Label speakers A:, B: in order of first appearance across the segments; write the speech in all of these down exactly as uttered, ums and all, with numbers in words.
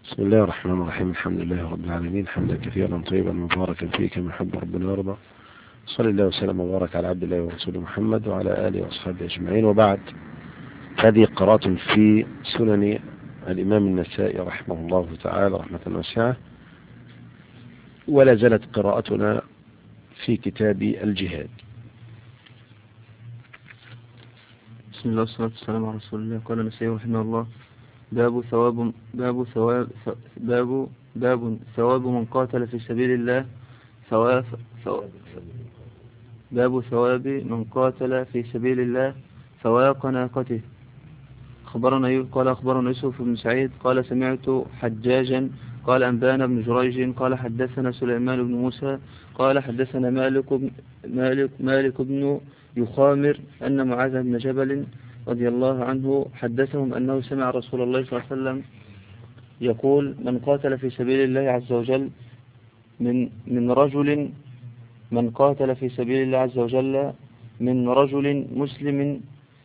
A: بسم الله الرحمن الرحيم. الحمد لله رب العالمين، حمدا كثيرا طيبا مباركا فيه كما يحب ربنا ويرضى. صلى الله وسلم وبارك على عبد الله ورسوله محمد وعلى آله وأصحابه أجمعين، وبعد. هذه قراءة في سنن الإمام النسائي رحمه الله تعالى رحمة واسعة، ولا زالت قراءتنا في كتاب الجهاد.
B: بسم الله والصلاة والسلام على رسول الله. قال النسائي رحمه الله: باب ثواب باب ثواب باب باب ثواب من قاتل في سبيل الله ثواب ثواب باب ثواب من قاتل في سبيل الله فواق ناقته. أخبرنا قال أخبرنا يوسف بن سعيد قال سمعت حجاجا قال أنبانا بن جريج قال حدثنا سليمان بن موسى قال حدثنا مالك مالك مالك بن يخامر أن معاذ بن جبل رضي الله عنه حدثهم أنه سمع رسول الله صلى الله عليه وسلم يقول: من قاتل في سبيل الله عز وجل من من رجل من قاتل في سبيل الله عز وجل من رجل مسلم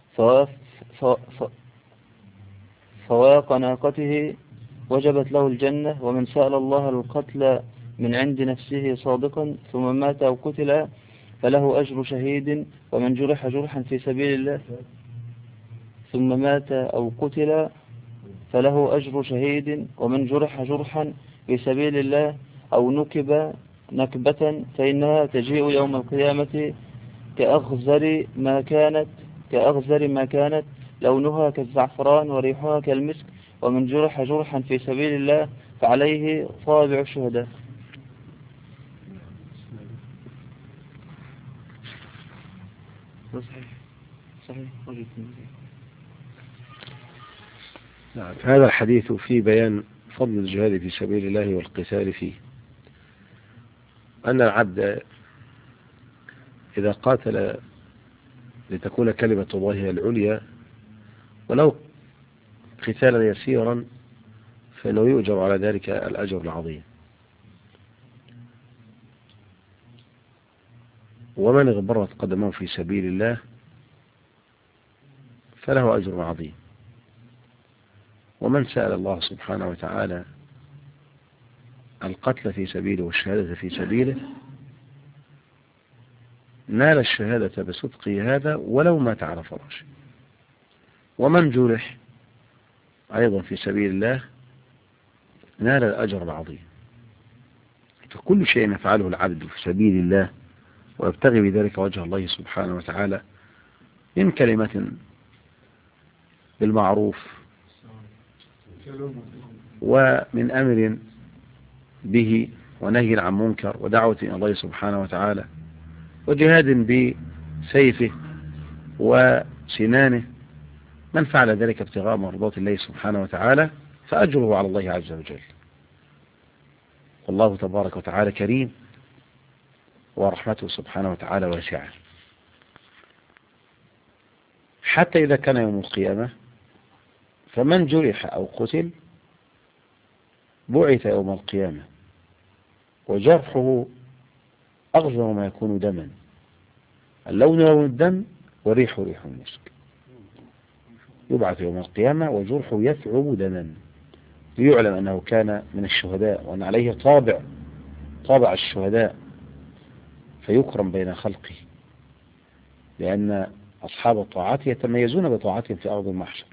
B: فواق ناقته وجبت له الجنة، ومن سأل الله القتل من عند نفسه صادقا ثم مات أو قتل فله أجر شهيد، ومن جرح جرحا في سبيل الله ثم مات أو قتل فله أجر شهيد، ومن جرح جرحا في سبيل الله أو نكب نكبة فإنها تجيء يوم القيامة كأغزر ما كانت كأغزر ما كانت لونها كالزعفران وريحها كالمسك، ومن جرح جرحا في سبيل الله فعليه طابع الشهداء. صحيح صحيح
A: نعم. هذا الحديث في بيان فضل الجهاد في سبيل الله والقتال فيه، أن العبد إذا قاتل لتكون كلمة الله هي العليا ولو قتالا يسيرا فإنه يؤجر على ذلك الأجر العظيم، ومن اغبرت قدمه في سبيل الله فله أجر عظيم، ومن سأل الله سبحانه وتعالى القتل في سبيله والشهادة في سبيله نال الشهادة بصدقه هذا ولو مات على فراشه، ومن جرح أيضا في سبيل الله نال الأجر العظيم. فكل شيء يفعله العبد في سبيل الله ويبتغي بذلك وجه الله سبحانه وتعالى من كلمة بالمعروف ومن أمر به ونهي عن منكر ودعوة إلى الله سبحانه وتعالى وجهاد بسيفه وسنانه، من فعل ذلك ابتغاء مرضات الله سبحانه وتعالى فأجره على الله عز وجل. والله تبارك وتعالى كريم ورحمته سبحانه وتعالى واسعة، حتى إذا كان يوم القيامة فمن جرح أو قتل بعث يوم القيامة وجرحه أغزر ما يكون دما، اللون لون الدم وريح ريح المسك. يبعث يوم القيامة وجرحه يثعب دما ليعلم أنه كان من الشهداء وأن عليه طابع طابع الشهداء، فيكرم بين خلقه، لأن أصحاب الطاعات يتميزون بطاعتهم في أرض المحشر.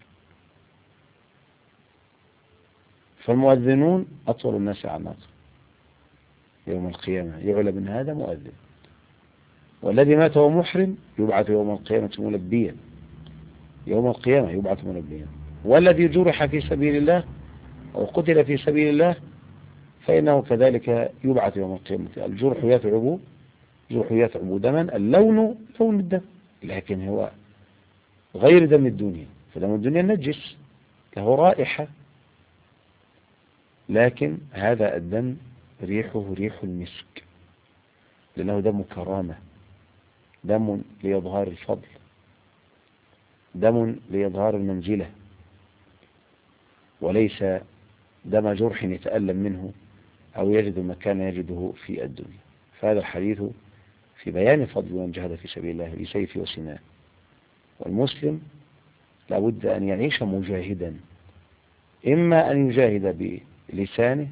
A: فالمؤذنون أطول الناس عناقا يوم القيامة يعلم من هذا مؤذن، والذي مات وهو محرم يبعث يوم القيامة ملبيا يوم القيامة يبعث ملبيا، والذي جرح في سبيل الله أو قتل في سبيل الله فإنه كذلك يبعث يوم القيامة. الجرح يثعب جرح يثعب دما، اللون لون الدم لكن هو غير دم الدنيا، فدم الدنيا نجس له رائحة، لكن هذا الدم ريحه ريح المسك لأنه دم كرامة، دم لإظهار الفضل، دم لإظهار المنزلة، وليس دم جرح يتألم منه أو يجد ما كان يجده في الدنيا. فهذا الحديث في بيان فضل من جهد في سبيل الله بسيف وسنان. والمسلم لابد أن يعيش مجاهدا، إما أن يجاهد بلسانه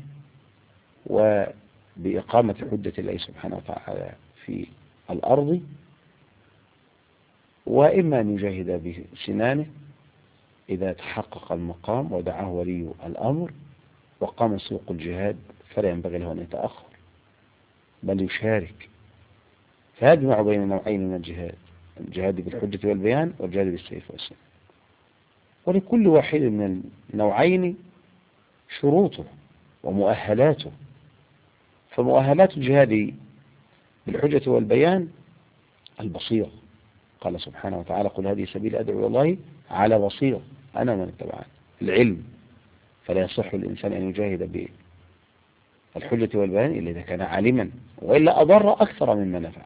A: وبإقامة حجة الله سبحانه وتعالى في الأرض، وإما أن يجاهد بسنانه إذا تحقق المقام ودعاه ولي الأمر وقام سوق الجهاد، فلا ينبغي له أن يتأخر بل يشارك، فيجمع بين نوعين من الجهاد: الجهاد بالحجة والبيان والجهاد بالسيف والسنان. ولكل واحد من النوعين شروطه ومؤهلاته، فمؤهلات الجهاد بالحجة والبيان البصيرة، قال سبحانه وتعالى: قل هذه سبيل أدعو إلى الله على بصيرة أنا ومن اتبعني. العلم، فلا يصح الإنسان أن يجاهد بالحجة والبيان إلا إذا كان عالما، وإلا أضر أكثر مما نفع.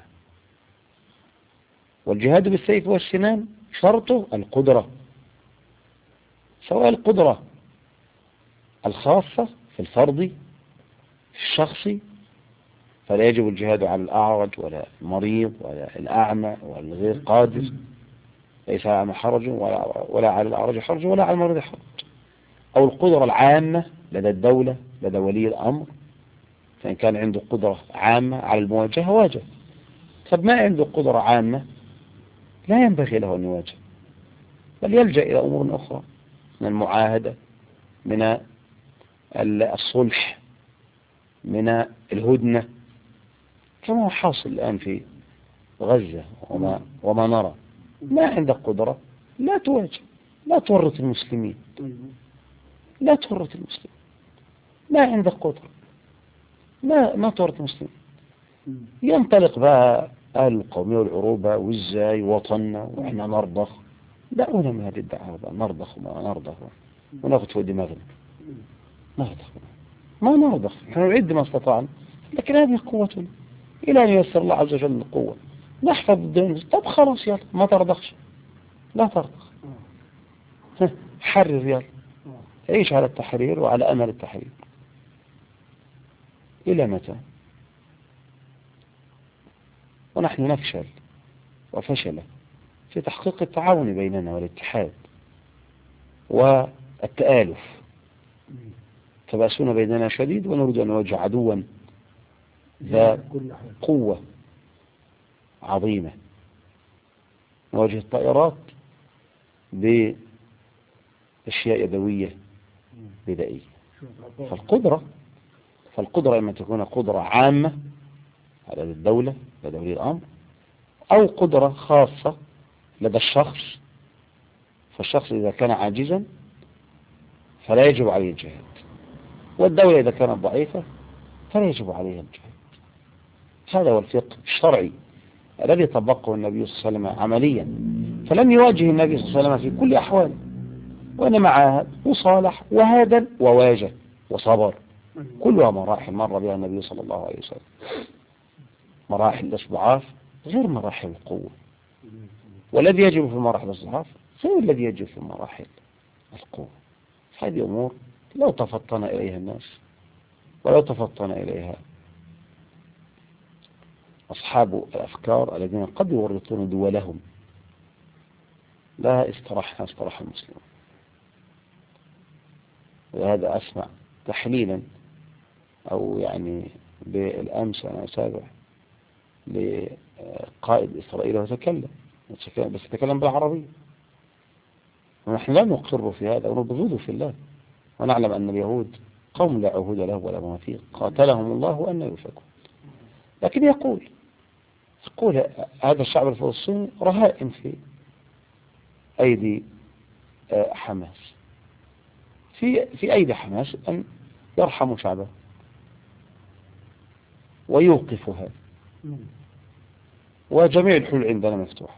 A: والجهاد بالسيف والسنان شرطه القدرة، سواء القدرة الخاصة في الفرد في الشخصي، فلا يجب الجهاد على الأعرج ولا المريض ولا الأعمى ولا الغير قادر، ليس على الأعمى حرج ولا, ولا على الأعرج حرج ولا على المريض حرج. أو القدرة العامة لدى الدولة لدى ولي الأمر، فإن كان عنده قدرة عامة على المواجهة واجه، طب ما عنده قدرة عامة لا ينبغي له أن يواجه، بل يلجأ إلى أمور أخرى من المعاهدة، من الصلح، من الهدنة، كما هو حاصل الآن في غزة وما, وما نرى. ما عندك قدرة لا تواجه، لا تورط المسلمين، لا تورط المسلمين. ما عندك قدرة ما ما تورط المسلمين. ينطلق بقى أهل القومية والعروبة وإزاي وطننا وإحنا نرضخ. دعونا من هذه الدعوة بقى، نرضخ وما نرضخ وناخذ في دماغنا، نرضخ ما نرضخ، نحن نعد ما استطعنا، لكن هذه قوتنا إلى أن ييسر الله عز وجل القوة نحفظ الدين. طب خلاص يلا ما ترضخش، لا ترضخ، حرر يلا، عيش على التحرير وعلى أمل التحرير. إلى متى؟ ونحن نفشل وفشل في تحقيق التعاون بيننا والاتحاد والتآلف، تباسون بيننا شديد ونريد أن نواجه عدوا ذا قوة عظيمة، نواجه الطائرات بأشياء يدوية بدائية. فالقدرة فالقدرة إما تكون قدرة عامة على الدولة لدى ولي الأمر، أو قدرة خاصة لدى الشخص، فالشخص إذا كان عاجزا فلا يجب عليه الجهاد، والدولة إذا كانت ضعيفة فلا يجب عليها الجهاد. هذا هو الفقه الشرعي الذي طبقه النبي صلى الله عليه وسلم عمليا، فلم يواجه النبي صلى الله عليه وسلم في كل أحوال، وإنما عاهد وصالح وهادن وواجه وصبر، كلها مراحل مر بها النبي صلى الله عليه وسلم، مراحل الاستضعاف غير مراحل القوة، والذي يجب في مراحل الاستضعاف غير الذي يجب في مراحل القوة. هذه أمور لو تفطن إليها الناس ولو تفطن إليها أصحاب الأفكار الذين قد يورطون دولهم لا استراحنا استراح المسلمون. وهذا أسمع تحليلا أو يعني بالأمس أنا أتابع لقائد إسرائيل وتكلم بس يتكلم بالعربية، ونحن لا نقر في هذا ونبغضه في الله، ونعلم أن اليهود قوم لا عهود له ولا مواثيق قاتلهم الله وأن يفكون. لكن يقول يقول هذا الشعب الفلسطيني رهائن في أيدي حماس، في في أيدي حماس أن يرحموا شعبه ويوقفوا هذا، وجميع الحلول عندنا مفتوحة.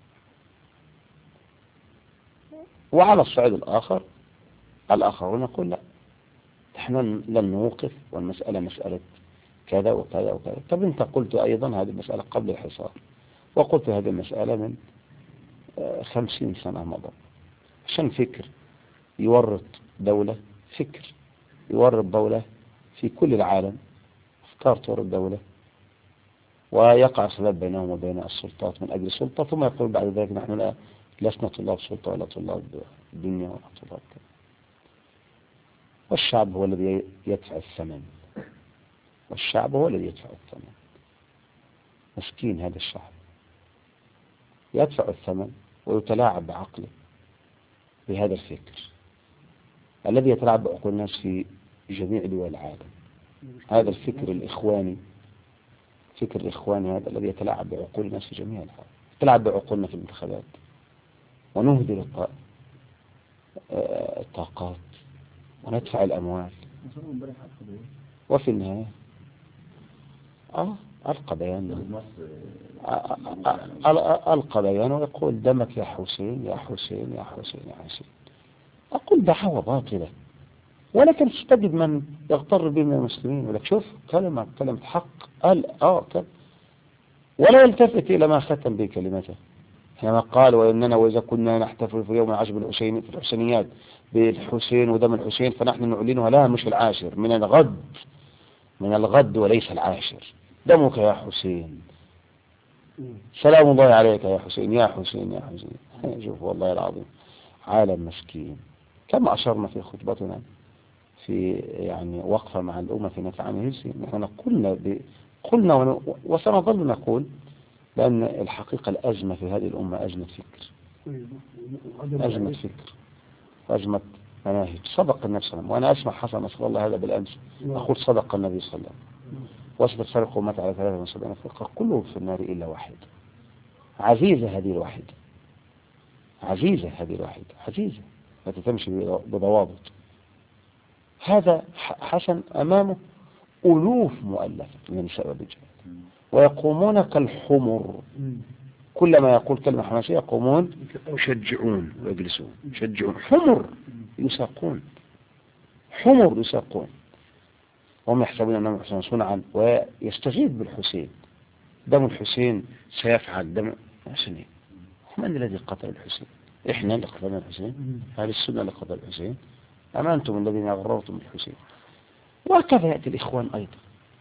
A: وعلى الصعيد الآخر الآخرون يقول لا، نحن لن نوقف، والمسألة مسألة كذا وكذا وكذا. طب أنت قلت أيضا هذه المسألة قبل الحصار، وقلت هذه المسألة من خمسين سنة مضى، عشان فكر يورط دولة، فكر يورط دولة في كل العالم، افكار تورط دولة، ويقع خلاف بينهم وبين السلطات من أجل سلطة، ثم يقول بعد ذلك نحن لا لسنا طلاب سلطة ولا طلاب دنيا ولا طلاب كذا. والشعب هو الذي يدفع الثمن، والشعب هو الذي يدفع الثمن. مسكين هذا الشعب يدفع الثمن ويتلاعب بعقله بهذا الفكر الذي يتلاعب بعقول الناس في جميع دول العالم. هذا الفكر الإخواني، فكر الإخواني هذا الذي يتلاعب بعقول الناس في جميع العالم، يتلاعب بعقولنا في الانتخابات ونهدر الطاقات وندفع الأموال، وفي النهاية آه ألقى بيان ألقى بيان ويقول دمك يا حسين يا حسين يا حسين يا حسين. أقول دعوة باطلة، ولكن تجد من يغتر به من المسلمين ولك شوف كلمة كلمة حق قال آه كلمة، ولا يلتفت إلى ما ختم به كلمته حينما قال وإننا وإذا كنا نحتفل في يوم العاشر بالحسين في الحسينيات بالحسين ودم الحسين فنحن نعلنها لها مش العاشر، من الغد من الغد وليس العاشر. دمك يا حسين، سلام الله عليك يا حسين يا حسين يا حسين. شوف والله العظيم عالم مسكين. كما أشرنا في خطبتنا في يعني وقفة مع الأمة في نفع عن هيلسي، نحن قلنا ب... قلنا وسنظل نقول لأن الحقيقة الأزمة في هذه الأمة أزمة فكر، أزمة فكر، أزمة مناهج. صدق النبي صلى الله عليه وسلم، وأنا أسمع حسن نصر الله هذا بالأمس أقول صدق النبي صلى الله عليه وسلم، وستفترق أمتي على ثلاثة وسبعين فرقة كلهم في النار إلا واحد. عزيزة هذه الواحدة، عزيزة هذه الواحدة، عزيزة التي تمشي بضوابط. هذا حسن أمامه ألوف مؤلفة من النساء والرجال ويقومون كالحمر، كلما يقول كلمة حماسية يقومون يشجعون ويجلسون، يشجعون حمر يساقون، حمر يساقون، وهم يحسبون أنهم يحسنون صنعا ويستغيث بالحسين. دم الحسين سيفعل دم الحسين. من الذي قتل الحسين؟ إحنا اللي قتلنا الحسين؟ هذه السنة اللي قتل الحسين؟ أم أنتم الذين غررتم بالحسين؟ وهكذا يأتي الإخوان أيضا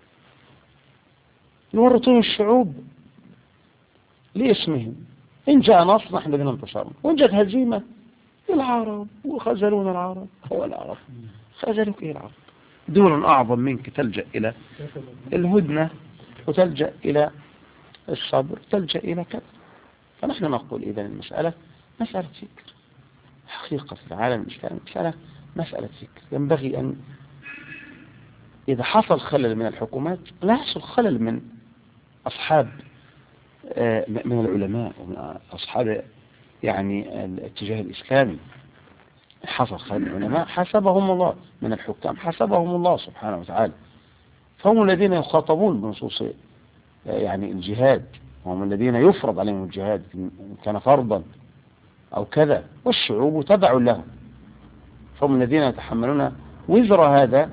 A: يورطون الشعوب لاسمهم. إن جاء نصر نحن الذين انتصرنا، وإن جاءت هزيمة العرب وخزلون العرب. هو العرب خزلوك إيه العرب؟ دول أعظم منك تلجأ إلى الهدنة وتلجأ إلى الصبر تلجأ إلى كذا. فنحن نقول إذا المسألة مسألة فكر حقيقة في العالم الإسلامي، مسألة مسألة فكر. ينبغي أن إذا حصل خلل من الحكومات لا يحصل خلل من أصحاب من العلماء ومن أصحاب يعني الاتجاه الإسلامي. حصل خلل من العلماء حسبهم الله، من الحكام حسبهم الله سبحانه وتعالى، فهم الذين يخاطبون بنصوص يعني الجهاد، وهم الذين يفرض عليهم الجهاد إن كان فرضا أو كذا، والشعوب تبع لهم، فهم الذين يتحملون وزر هذا.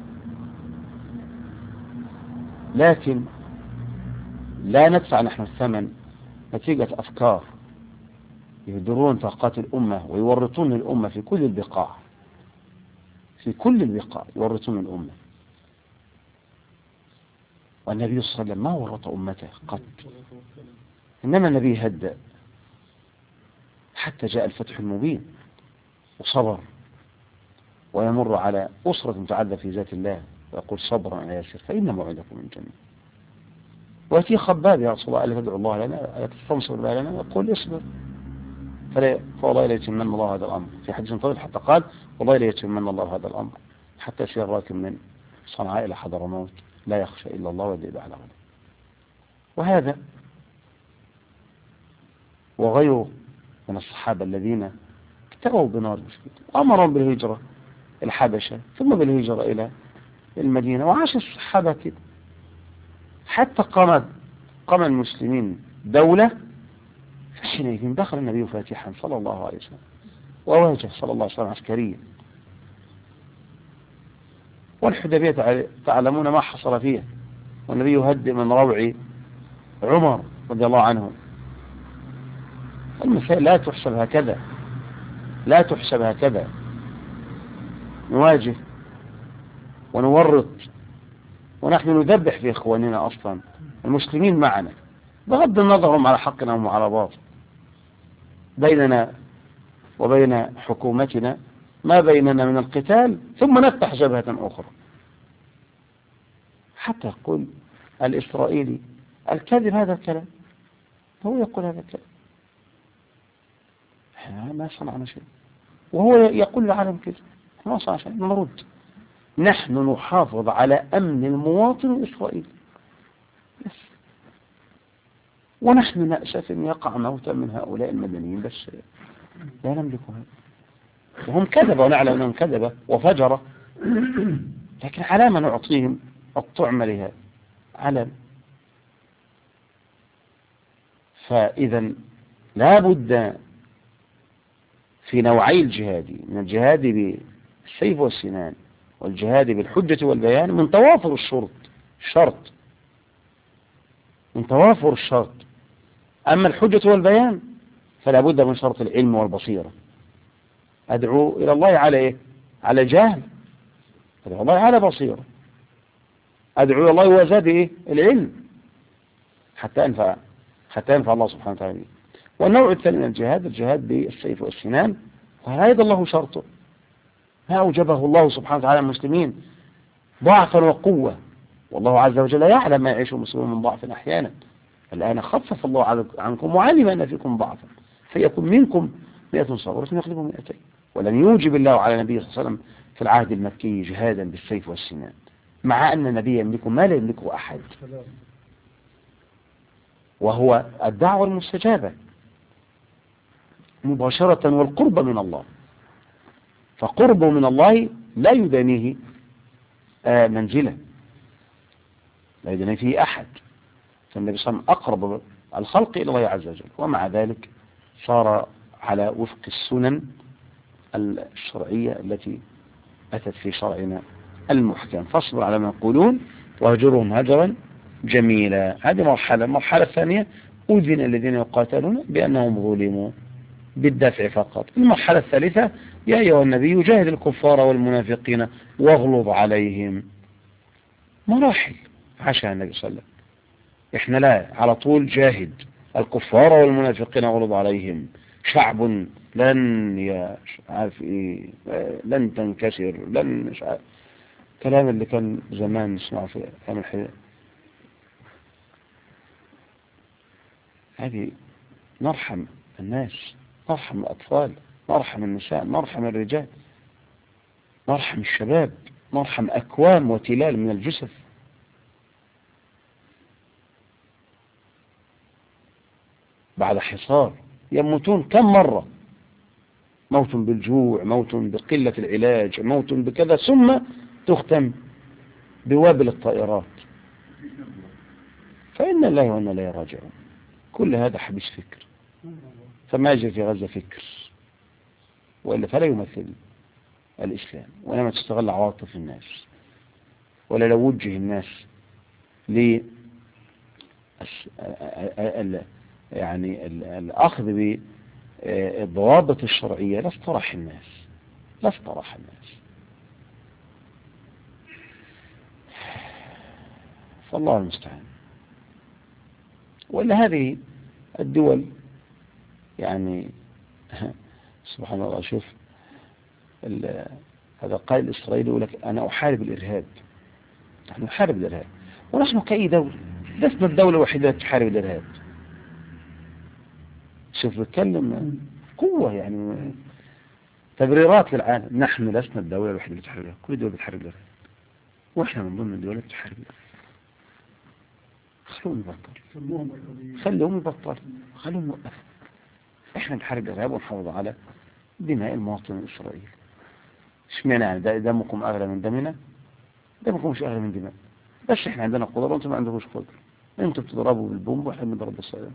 A: لكن لا ندفع نحن الثمن نتيجة أفكار يهدرون طاقات الأمة ويورطون الأمة في كل البقاع، في كل البقاع يورطون الأمة. والنبي صلى الله عليه وسلم ما ورط أمته قط، إنما النبي هدأ حتى جاء الفتح المبين وصبر، ويمر على أسرة تعذب في ذات الله ويقول صبرا على ياسر فإن موعدكم من جنة. ويأتي خباب يا رسول الله ألا تدعو الله لنا تستنصر الله لنا، يقول اصبر فوالله لا يتمنى الله هذا الأمر. في حديث طويل حتى قال والله لا يتمنى الله هذا الأمر حتى يسير راكب من صنعاء إلى حضرموت لا يخشى إلا الله والذئب على غنم. وهذا وغيره من الصحابة الذين اكتووا بنار المشركين أمرهم بالهجرة الحبشة ثم بالهجرة إلى المدينة، وعاش الصحابة كده حتى قام قام المسلمين دولة. فحينئذ دخل النبي فاتحا صلى الله عليه وسلم وواجه صلى الله عليه وسلم عسكريا. والحديبية تعلمون ما حصل فيها، والنبي يهدئ من روع عمر رضي الله عنه. المسائل لا تحسب هكذا، لا تحسب هكذا. نواجه ونورط ونحن نذبح في إخواننا أصلا المسلمين معنا بغض النظر هم على حقنا وعلى باطل. بيننا وبين حكومتنا ما بيننا من القتال ثم نفتح جبهة أخرى. حتى يقول الإسرائيلي الكذب هذا الكلام، هو يقول هذا الكلام، احنا ما صنعنا شيء، وهو يقول العالم كذا، ما صنع شيء. نرد، نحن نحافظ على أمن المواطن الإسرائيلي بس، ونحن نأسف أن يقع موتا من هؤلاء المدنيين، بس لا نملك هذا. وهم كذبوا ونعلم أنهم كذبوا وفجروا، لكن على ما نعطيهم الطعم لهذا علم. فإذا لا بد في نوعي الجهاد، من الجهاد بالسيف والسنان والجهاد بالحجة والبيان، من توافر الشرط شرط من توافر الشرط. أما الحجة والبيان فلا بد من شرط العلم والبصيرة. أدعو إلى الله على إيه؟ على جهل، أدعو الله على بصيرة، أدعو إلى الله وزاد إيه؟ العلم، حتى أنفع حتى ينفع الله سبحانه وتعالى. والنوع الثاني من الجهاد الجهاد بالسيف والسنان، وهذا أيضا له شرطه، ما أوجبه الله سبحانه وتعالى المسلمين ضعفا وقوة، والله عز وجل يعلم ما يعيش المسلمون من ضعف أحيانا. الآن خفف الله عنكم وعلم أن فيكم ضعفا، فيكون منكم مئة صابرة يغلبوا مئتين. ولن يوجب الله على النبي صلى الله عليه وسلم في العهد المكي جهادا بالسيف والسنان، مع أن النبي يملك ما لا يملكه أحد، وهو الدعوة المستجابة مباشرة والقرب من الله. فقربه من الله لا يدانيه منزلة، لا يدانيه فيه أحد. فالنبي صلى الله عليه وسلم أقرب الخلق إلى الله عز وجل، ومع ذلك صار على وفق السنن الشرعية التي أتت في شرعنا المحكم. فاصبر على ما يقولون واهجرهم هجرا جميلا. هذه مرحلة. المرحلة الثانية أذن الذين يقاتلون بأنهم ظلموا بالدفع فقط. المرحلة الثالثة يا أيها النبي جاهد الكفار والمنافقين واغلظ عليهم. مراحل عاشها النبي صلى الله عليه وسلم. احنا لا على طول جاهد الكفار والمنافقين واغلظ عليهم. شعب لن يا عارف ايه لن تنكسر لن مش عارف كلام اللي كان زمان نسمعه في ايام الحياة. هذه نرحم الناس، نرحم الأطفال، نرحم النساء، نرحم الرجال، نرحم الشباب، نرحم أكوام وتلال من الجثث. بعد حصار يموتون كم مرة، موت بالجوع، موت بقلة العلاج، موت بكذا، ثم تختم بوابل الطائرات. فإن الله وإنا إليه راجعون. كل هذا حبيس فكر، فما يجري في غزة فكر، وإلا فلا يمثل الإسلام، وإنما تستغل عواطف الناس. ولا لو وجه الناس ل يعني الأخذ بالضوابط الشرعية لاستراح الناس لاستراح الناس فالله المستعان. ولا هذه الدول يعني سبحان الله. شوف هذا قائد إسرائيل يقول لك أنا أحارب الإرهاب. نحن نحارب الإرهاب، ونحن كأي دولة لسنا الدولة الوحيدة التي تحارب الإرهاب. شوف بتكلم قوة يعني تبريرات للعالم. نحن لسنا الدولة الوحيدة التي تحارب الإرهاب، كل الدول بتحارب الإرهاب، وإحنا من ضمن الدول التي تحارب الإرهاب. خلوهم يبطل خلوهم يبطل خلوهم يوقف. إحنا نحارب الإرهاب ونحافظ على دماء المواطن الإسرائيلي. اشمعنى يعني دمكم أغلى من دمنا؟ دمكم مش أغلى من دماء، بس إحنا عندنا قدرة وأنتم ما عندكوش قدرة. أنتم بتضربوا بالبومب وإحنا بنضرب بالصاروخ.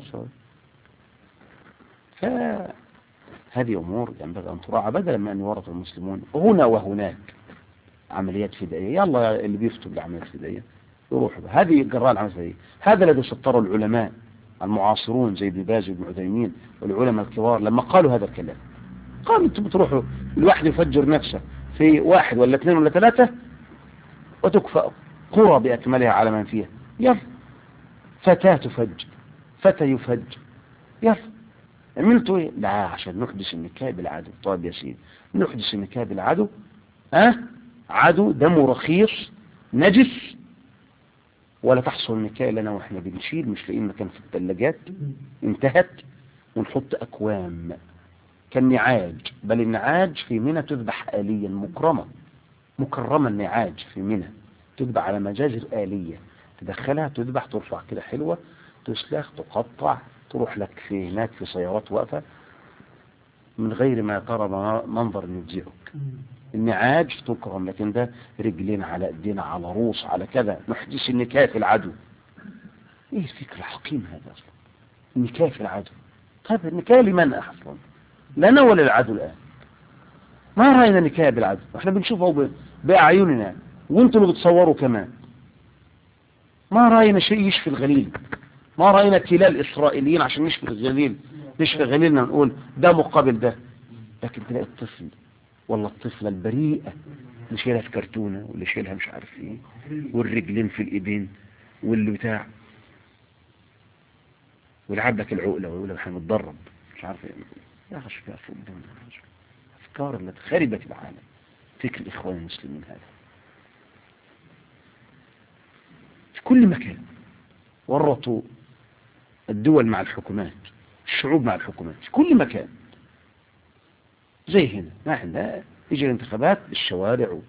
A: فهذه أمور ينبغي أن تراعى، بدلا من أن يورط المسلمون هنا وهناك عمليات فدائية. يلا اللي بيفتوا بالعمليات الفدائية يروحوا. هذه جراء العمليات الفدائية. هذا الذي سطروا العلماء المعاصرون زي ابن باز وابن عثيمين والعلماء الكبار لما قالوا هذا الكلام. قالوا انتم بتروحوا الواحد يفجر نفسه في واحد ولا اثنين ولا ثلاثة وتكفى قرى بأكملها على من فيها. يلا فتاة تفجر، فتى يفجر، يلا عملتوا ايه؟ لا عشان نحدث النكاح بالعدو. طيب يا سيدي نحدث النكاح بالعدو، ها أه؟ عدو دمه رخيص نجس، ولا تحصل النكاح لنا واحنا بنشيل مش لاقيين مكان في الثلاجات انتهت، ونحط اكوام كالنعاج. بل النعاج في منى تذبح آليا مكرمة، مكرمة النعاج في منى تذبح على مجازر آلية، تدخلها تذبح ترفع كده حلوة، تسلخ تقطع، تروح لك في هناك في سيارات واقفة من غير ما ترى منظر يفزعك. النعاج تكرم، لكن ده رجلين على ايدينا على روس على كذا. نحدث النكاح في العدو. ايه الفكر الحكيم هذا اصلا؟ النكاح في العدو. طيب النكاح لمن اصلا؟ لنا ولا العدو الان؟ ما راينا نكاح بالعدو؟ احنا بنشوفه باعيننا وانتم اللي بتصوروا كمان. ما راينا شيء يشفي الغليل، ما راينا تلال اسرائيليين عشان نشفي الغليل، نشفي غليلنا نقول ده مقابل ده. لكن تلاقي الطفل والله الطفلة البريئة اللي شايلها في كرتونة واللي شايلها مش عارف ايه، والرجلين في الايدين واللي بتاع، ويلعب لك العقلة ويقول لك احنا متدرب مش عارف ايه. يا اخي شوف افكار التي خربت العالم. فكر الاخوان المسلمين هذا في كل مكان. ورطوا الدول مع الحكومات، الشعوب مع الحكومات في كل مكان. زي هنا ما عندنا يجي الانتخابات بالشوارع و...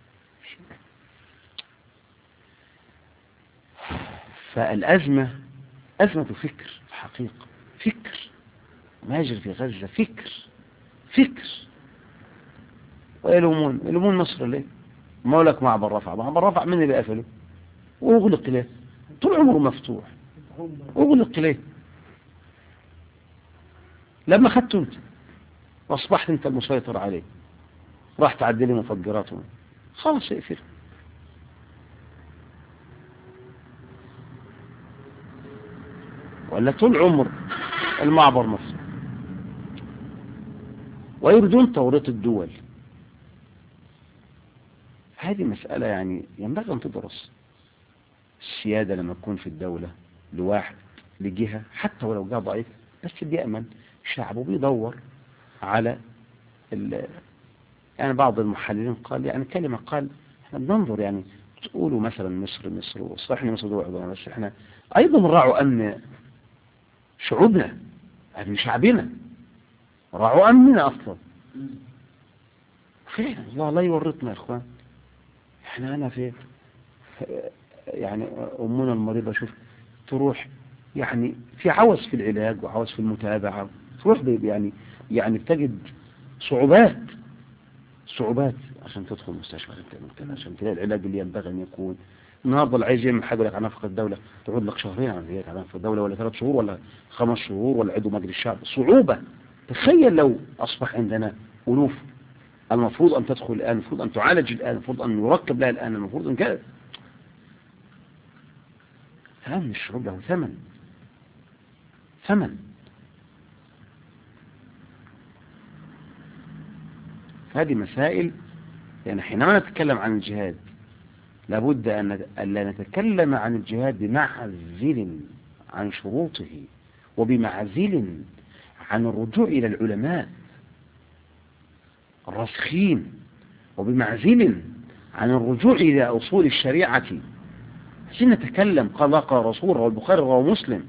A: فالأزمة أزمة فكر الحقيقة، فكر ما يجري في غزة، فكر فكر ويلومون يلومون مصر ليه؟ ما لك معبر رفع، معبر رفع من اللي قفله وأغلق ليه؟ طول عمره مفتوح أغلق ليه؟ لما خدت انت واصبحت انت المسيطر عليه راح تعدلي مفجراتهم خلاص اقفل. ولا طول عمر المعبر مفتوح ويريدون توريط الدول. هذه مسألة يعني ينبغي أن تدرس. السيادة لما تكون في الدولة لواحد لجهة حتى ولو جاء ضعيف بس بيأمن شعبه بيدور على يعني بعض المحللين قال يعني كلمة قال احنا بننظر يعني تقولوا مثلا مصر مصر وصحيح مصر دول عضونا بس احنا ايضا نراعوا امن شعوبنا امن شعبنا راعوا امننا اصلا. فعلا الله لا يورطنا يا اخوان. احنا انا في يعني امنا المريضة شوف تروح يعني في عوز في العلاج وعوز في المتابعة، تروح يعني يعني بتجد صعوبات صعوبات عشان تدخل مستشفى عشان تلاقي العلاج اللي ينبغي ان يكون. النهارده اللي عايز يعمل حاجه لك على نفقه الدوله تقعد لك شهرين عمليات على نفقه الدوله، ولا ثلاث شهور ولا خمس شهور، ولا عضو مجلس الشعب. صعوبه. تخيل لو اصبح عندنا الوف المفروض ان تدخل الان، المفروض ان تعالج الان، المفروض ان يركب لها الان، المفروض ان كذا. ثمن الشعوب له ثمن ثمن. هذه مسائل يعني حينما نتكلم عن الجهاد لابد أن لا نتكلم عن الجهاد بمعزل عن شروطه وبمعزل عن الرجوع إلى العلماء الراسخين، وبمعزل عن الرجوع إلى أصول الشريعة. حين نتكلم قال الله قال رسول رواه البخاري رواه مسلم،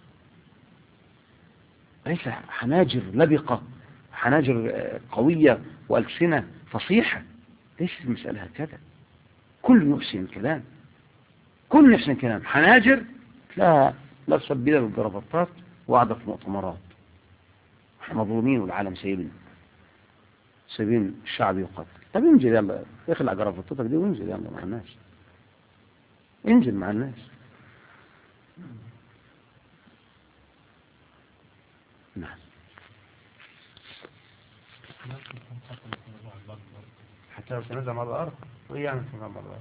A: ليس حناجر لبقة حناجر قوية وألسنة فصيحة. ليس المسألة هكذا. كل يحسن الكلام، كل يحسن الكلام. حناجر لا لا تسبيل بالجرافطات وقعدة في مؤتمرات. احنا مظلومين والعالم سايبين سايبين الشعب يقتل. طب انزل يلا اخلع جرافطتك دي وانزل يلا مع الناس، انزل مع الناس. نعم. حتى لو تنزل على الأرض وإيه يعني تنزل على الأرض؟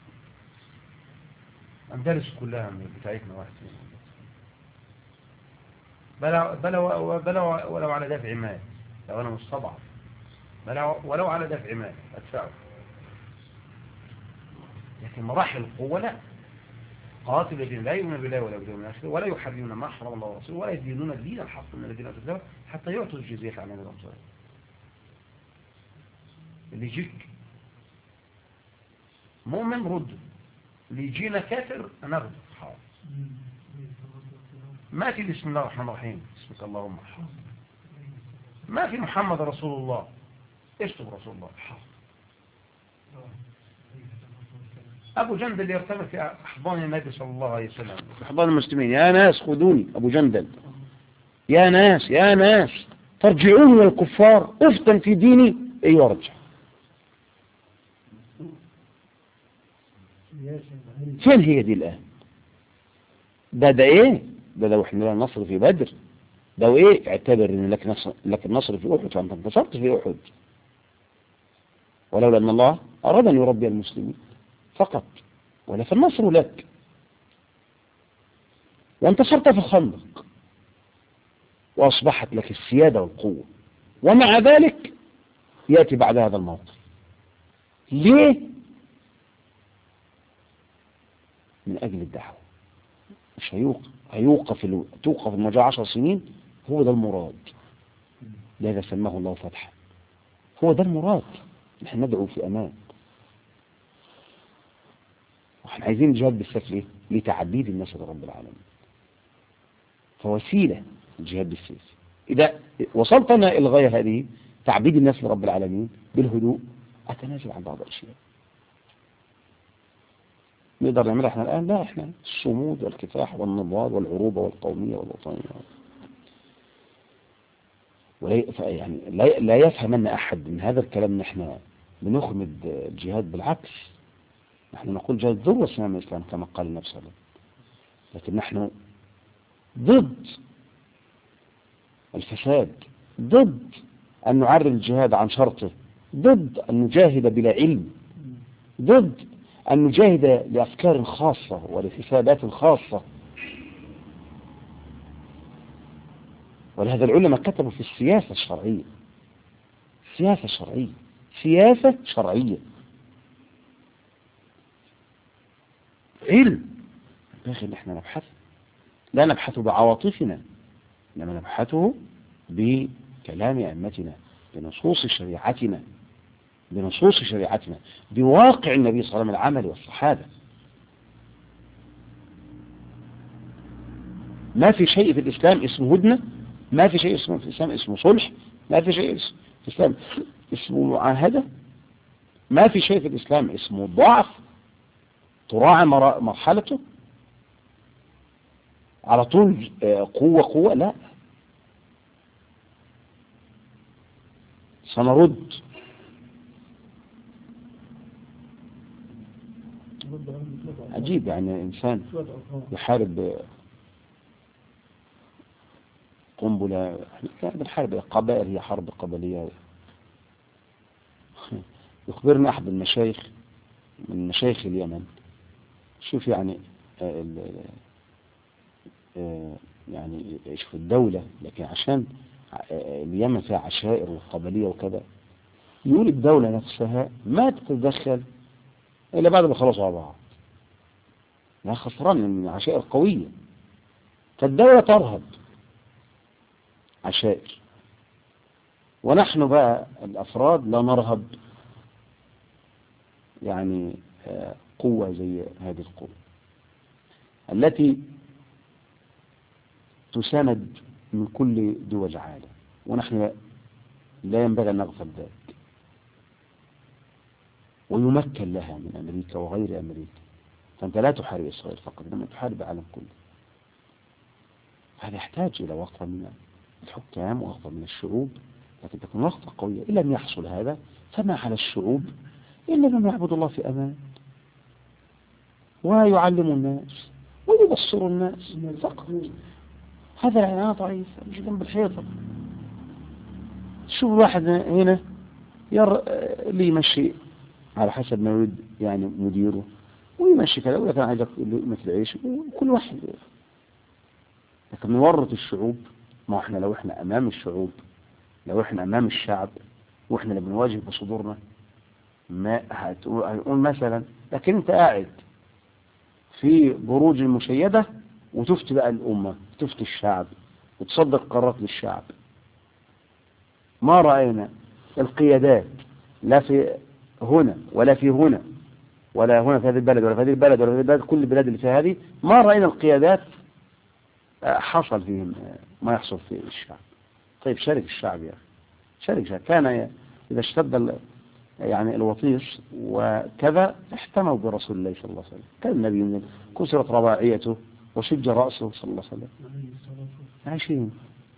A: أندلس كلها بتاعتنا واحد بلا بلا بلا ولو على دفع مال، لو أنا مستضعف بلا ولو على دفع مال أدفعه، لكن مراحل القوة لا. قاتل الذين لا يؤمنون بالله ولا باليوم الآخر ولا يحرمون ما حرم الله ورسوله ولا يدينون الدين الحق من الذين أوتوا الكتاب حتى يعطوا الجزية عن يد وهم صاغرون. اللي يجيك مؤمن رد، اللي يجينا كافر نرد. حاضر. ما في بسم الله الرحمن الرحيم اسمك اللهم حاضر. ما في محمد رسول الله اشتب رسول الله حاضر. أبو جندل يرتمي في أحضان النبي صلى الله عليه وسلم في أحضان المسلمين، يا ناس خذوني. أبو جندل يا ناس يا ناس ترجعون إلى الكفار أفتن في ديني. أيوة رجع. فين هي دي الآن؟ ده ده إيه؟ ده لو إحنا نصر في بدر، ده إيه؟ اعتبر إن لك نصر، لك النصر في أحد فأنت انتصرت في أحد، ولولا أن الله أراد أن يربي المسلمين فقط، ولا فالنصر لك، وانتصرت في الخندق وأصبحت لك السيادة والقوة، ومع ذلك يأتي بعد هذا الموقف. ليه؟ من أجل الدعوة. مش هيوقف هيوقف الو... توقف المجاعة عشر سنين. هو ده المراد، لهذا سماه الله فتحا. هو ده المراد. نحن ندعو في أمان، واحنا عايزين الجهاد بالسيف ليه؟ لتعبيد الناس لرب العالمين. فوسيلة الجهاد بالسيف. إذا وصلتنا إلى الغاية هذه تعبيد الناس لرب العالمين بالهدوء، أتنازل عن بعض الأشياء. نقدر نعملها احنا الآن؟ لا، احنا الصمود والكفاح والنضال والعروبة والقومية والوطنية. ولا يعني لا, لا يفهمن أحد من هذا الكلام ان احنا بنخمد الجهاد. بالعكس، نحن نقول جهاد ذروة سنام الإسلام كما قال النبي صلى الله عليه وسلم، لكن نحن ضد الفساد، ضد أن نعرض الجهاد عن شرطه، ضد أن نجاهد بلا علم، ضد أن نجاهد لأفكار خاصة ولحسابات خاصة. ولهذا العلماء كتبوا في السياسة الشرعية، سياسة شرعية، سياسة شرعية، علم ينبغي ان احنا نبحث، لا نبحث بعواطفنا، انما نبحثه بكلام ائمتنا، بنصوص شريعتنا، بنصوص شريعتنا، بواقع النبي صلى الله عليه وسلم العمل والصحابة. ما في شيء في الإسلام اسمه هدنة، ما في شيء اسمه في الإسلام اسمه صلح، ما في شيء في الإسلام اسمه معاهدة، ما في شيء في الإسلام اسمه ضعف تراعى مرحلته على طول قوة قوة. لا، سنرد. عجيب يعني إنسان يحارب قنبلة، بنحارب قبائل، هي حرب قبلية. يخبرنا أحد المشايخ من مشايخ اليمن، شوف يعني يعني شوف الدولة، لكن عشان اليمن فيها عشائر وقبلية وكذا، يقول الدولة نفسها ما تتدخل إلا بعد ما خلصوا على بعض، لا خسران من عشائر قوية، فالدولة ترهب عشائر، ونحن بقى الأفراد لا نرهب يعني قوة زي هذه القوة التي تساند من كل دول العالم، ونحن لا ينبغي أن نغفل ذلك، ويمكن لها من أمريكا وغير أمريكا. فأنت لا تحارب إسرائيل فقط، إنما تحارب العالم كله. هذا يحتاج إلى وقفة من الحكام ووقفة من الشعوب، لكن تكون وقفة قوية. إن لم يحصل هذا فما على الشعوب إلا أن يعبدوا الله في أمان، ويعلموا الناس ويبصروا الناس فقط. هذا العناية ضعيف، مش جنب الحيطة. شوف واحد هنا ير اللي يمشي على حسب ما يريد يعني مديره، ويمشي كذا، ولا كان عايز لقمة العيش، وكل واحد. لكن نورط الشعوب، ما احنا لو احنا امام الشعوب، لو احنا امام الشعب واحنا اللي بنواجه بصدورنا، ما هتقول هنقول مثلا، لكن انت قاعد في بروج المشيدة وتفتي بقى الأمة، تفتي الشعب وتصدر قرارات للشعب. ما رأينا القيادات لا في هنا ولا في هنا ولا هنا في هذه البلد ولا في هذه البلد ولا في هذه البلد، كل البلاد اللي في هذه ما رأينا القيادات حصل فيهم ما يحصل في الشعب. طيب شارك الشعب يا أخي، شارك الشعب. كان إذا اشتد يعني الوطيس وكذا احتموا برسول الله صلى الله عليه وسلم، كان النبي من كسرت رباعيته وشج رأسه صلى الله عليه وسلم. عايشين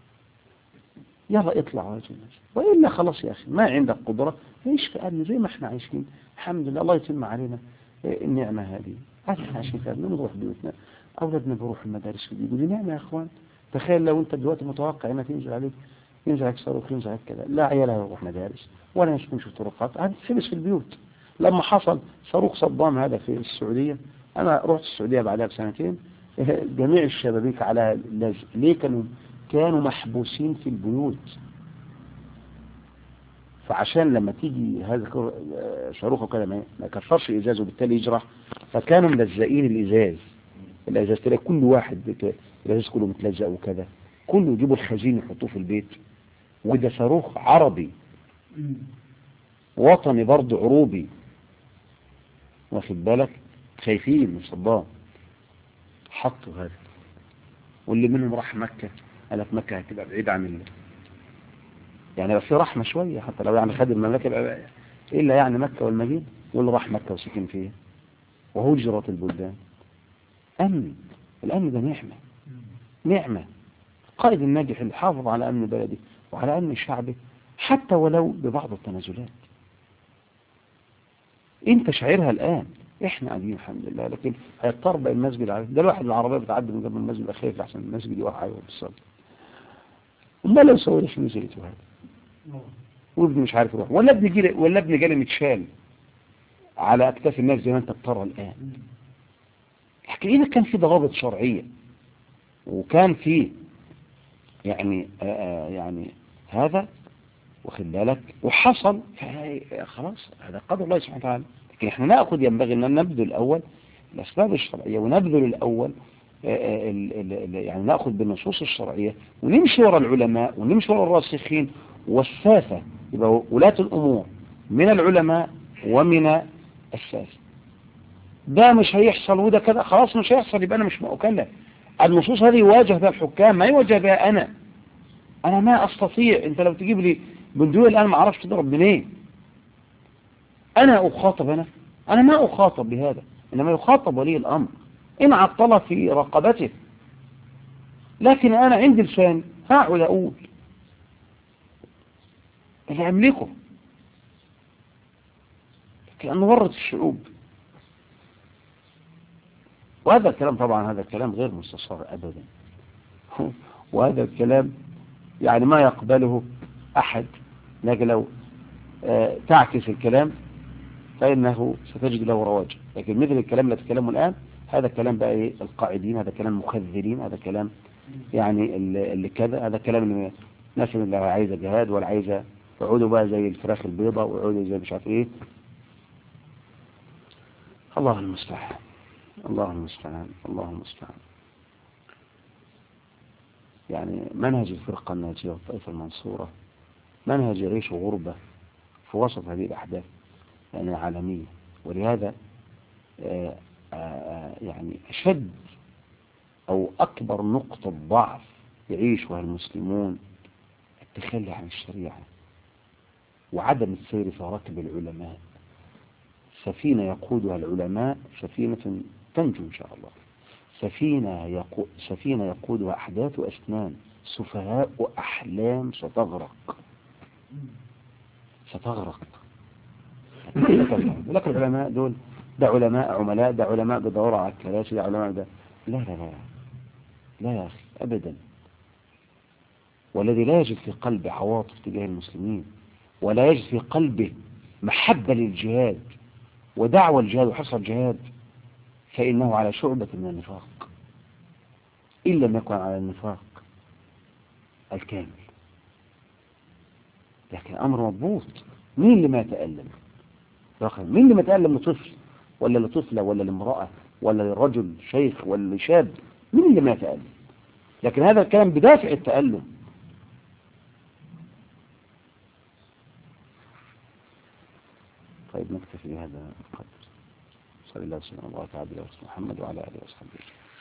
A: يلا اطلع يا جماعة، وإلا خلاص يا أخي ما عندك قدرة عيش في أمن زي ما احنا عايشين. الحمد لله الله يتم علينا النعمة هذه. احنا عايشين في أمن، نروح بيوتنا، أولادنا بيروحوا المدارس، يقولوا دي نعمة يا أخوان. تخيل لو أنت دلوقتي متوقع إنك ينزل عليك ينزل عليك صاروخ، ينزل عليك كذا، لا عيالها يروح مدارس ولا ناس تمشي في طرقات، هتتحبس في البيوت. لما حصل صاروخ صدام هذا في السعودية، أنا رحت السعودية بعدها بسنتين، جميع الشبابيك على اللزق. ليه؟ كانوا كانوا محبوسين في البيوت. فعشان لما تيجي هذا صاروخ وكذا ما يكسرش الإزاز وبالتالي يجرح، فكانوا ملزقين الإزاز. الإزاز تلاقي كل واحد الإزاز كله متلزق وكذا، كله يجيبوا الخزين يحطوه في البيت. وده صاروخ عربي وطني برضه عروبي، واخد بالك، خايفين من صدام، حطوا هذا. واللي منهم راح مكة، قال لك مكة هتبقى بعيد عن الله يعني، بس في رحمة شوية حتى لو يعني خد المملكة بقى إلا يعني مكة والمدينة، واللي راح مكة وسكن فيها وهجرت البلدان. أمن، الأمن ده نعمة، نعمة. قائد الناجح اللي حافظ على أمن بلده وعلى أمن شعبه حتى ولو ببعض التنازلات. انت شاعرها الآن، احنا قاعدين الحمد لله، لكن هيضطر بقى المسجد عليه. ده الواحد العربية بتعدي من قبل المسجد خايف لحسن المسجد يقع عليه بالصلاة. وما لو سويش نزلته هذا وابني مش عارف يروح، ولا ابني جيلي ولا ابني جالي متشال على اكتاف الناس زي ما انت بترى الآن. لكن إذا كان في ضوابط شرعية وكان في يعني آآ يعني هذا واخد بالك وحصل، خلاص هذا قدر الله سبحانه وتعالى. لكن احنا ناخذ ينبغي ان نبذل الاول الاسباب الشرعيه، ونبذل الاول ال ال يعني ناخذ بالنصوص الشرعيه، ونمشي وراء العلماء ونمشي وراء الراسخين والساسه. يبقى ولاة الامور من العلماء ومن الساسه. ده مش هيحصل وده كذا، خلاص مش هيحصل، يبقى انا مش مكلف. النصوص هذه يواجه بها الحكام، ما يواجه بها انا. انا ما استطيع. انت لو تجيب لي بندقية الآن ما أعرفش تضرب منين. أنا أخاطب أنا أنا ما أخاطب بهذا، إنما يخاطب ولي الأمر إن عطل في رقبته. لكن أنا عندي لسان هقعد أقول اللي أملكه، لكن نورط الشعوب. وهذا الكلام طبعا هذا الكلام غير مستصار أبدا وهذا الكلام يعني ما يقبله أحد. لكن لو آه تعكس الكلام فإنه ستجد له رواج. لكن مثل الكلام اللي تكلمه الآن هذا كلام بقى إيه القاعدين، هذا كلام مخذرين، هذا كلام يعني اللي كذا، هذا كلام اللي الناس اللي عايزة جهاد ولا عايزة يقعدوا بقى زي الفراخ البيضاء ويقعدوا زي مش عارف إيه. الله المستعان، الله المستعان، الله المستعان. يعني منهج الفرقة الناجية والطائفة المنصورة منهج يعيش غربة في وسط هذه الأحداث يعني عالمية. ولهذا آآ آآ يعني أشد أو أكبر نقطة ضعف يعيشها المسلمون التخلي عن الشريعة وعدم السير في ركب العلماء. سفينة يقودها العلماء سفينة تنجو إن شاء الله. سفينة يقو سفينة يقودها أحداث أسنان سفهاء وأحلام ستغرق ستغرق. لكن العلماء دول ده علماء عملاء، ده علماء بدوروا على الكراسي، ده علماء ده لا لا لا لا يا أخي أبدا. والذي لا يجد في قلبه عواطف تجاه المسلمين ولا يجد في قلبه محبة للجهاد ودعوة الجهاد وحرص الجهاد فإنه على شعبة من النفاق، إن لم يكن على النفاق الكامل. لكن أمر مضبوط. مين اللي ما يتألم؟ مين اللي ما يتألم؟ طفل ولا لطفلة ولا لامرأة ولا لرجل شيخ ولا لشاب؟ مين اللي ما يتألم؟ لكن هذا الكلام بدافع التألم. طيب نكتفي بهذا القدر. صلى الله وسلم على محمد وعلى آله وصحبه.